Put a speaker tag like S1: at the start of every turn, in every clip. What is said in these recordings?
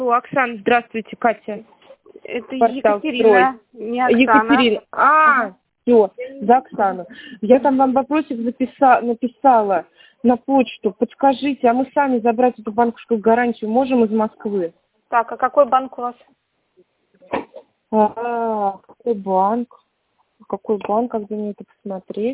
S1: Оксана, здравствуйте, Катя.
S2: Это
S1: Портал
S2: Екатерина,
S1: «Строй».
S2: не Оксана.
S1: Екатерина. Все, за Оксану. Я там вам вопросик написала на почту. Подскажите, а мы сами забрать эту банковскую гарантию можем из Москвы?
S2: Так, а какой банк у вас?
S1: Какой банк? Какой банк? Как бы мне это посмотреть?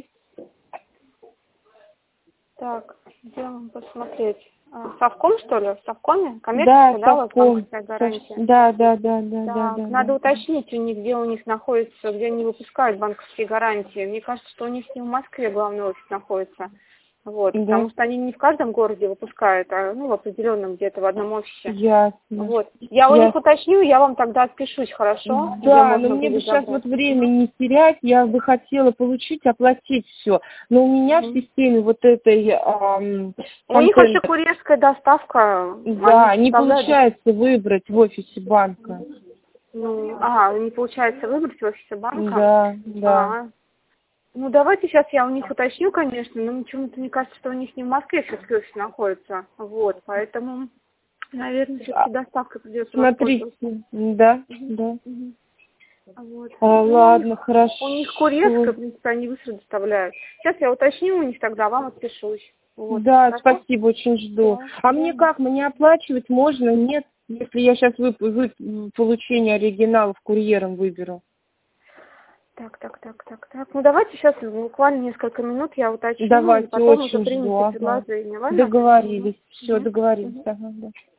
S2: Так, где вам посмотреть? Совком, что ли? В Совкоме? Коммерческая, да, у вас
S1: Совком.
S2: банковская гарантия?
S1: Да.
S2: Надо уточнить у них, где у них находится, где они выпускают банковские гарантии. Мне кажется, что у них не в Москве главный офис находится. Вот,
S1: Да.
S2: потому что они не в каждом городе выпускают, а в определенном где-то в одном офисе.
S1: Ясно.
S2: Вот. Я у них уточню, я вам тогда отпишусь, хорошо?
S1: Да, но мне бы сейчас вот время не терять, я бы хотела оплатить все. Но у меня в системе вот этой
S2: у них вообще курьерская доставка.
S1: Да, не получается выбрать в офисе банка.
S2: Не получается выбрать в офисе банка?
S1: Да.
S2: Ну, давайте сейчас я у них уточню, конечно, но почему-то мне кажется, что у них не в Москве все-таки офис находится. Вот, поэтому, наверное, все-таки доставка придется
S1: Смотрите, да.
S2: Вот.
S1: Ладно, хорошо.
S2: У них курьерская, в принципе, они быстро доставляют. Сейчас я уточню у них тогда, вам отпишусь. Вот.
S1: Да,
S2: Хорошо?
S1: спасибо, очень жду. А мне как, мне оплачивать можно, нет? Если я сейчас получение оригиналов курьером выберу.
S2: Так. Ну, давайте сейчас буквально несколько минут я уточню.
S1: Давайте,
S2: и потом
S1: очень
S2: уже примите
S1: жду.
S2: предложение. Ладно?
S1: Договорились. Все, договорились. Ага, да.